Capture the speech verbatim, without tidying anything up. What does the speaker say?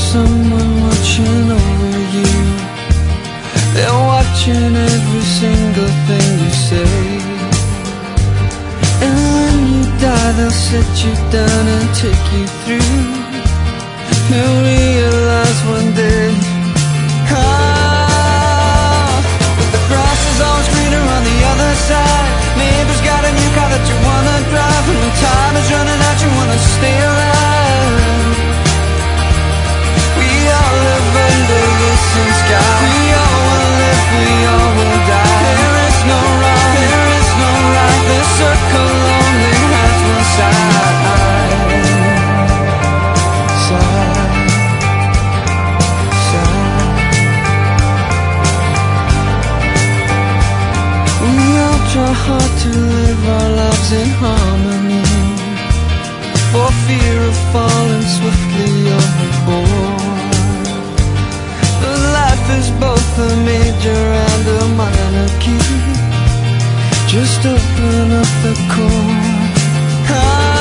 someone watching over you. They're watching every single thing you say. And when you die, they'll sit you down and take you through. You'll realize one day, ah, but the grass is always greener on the other side. Neighbor's got a new car that you wanna drive, and when time is running out, you wanna stay alive. We all live under the same sky. We all will live, we all will die. There is no wrong, there is no right. The circle only has one side. Side, side. We all try hard to live our lives in harmony, for fear of falling swiftly overboard. But life is both a major and a minor key. Just open up the chord.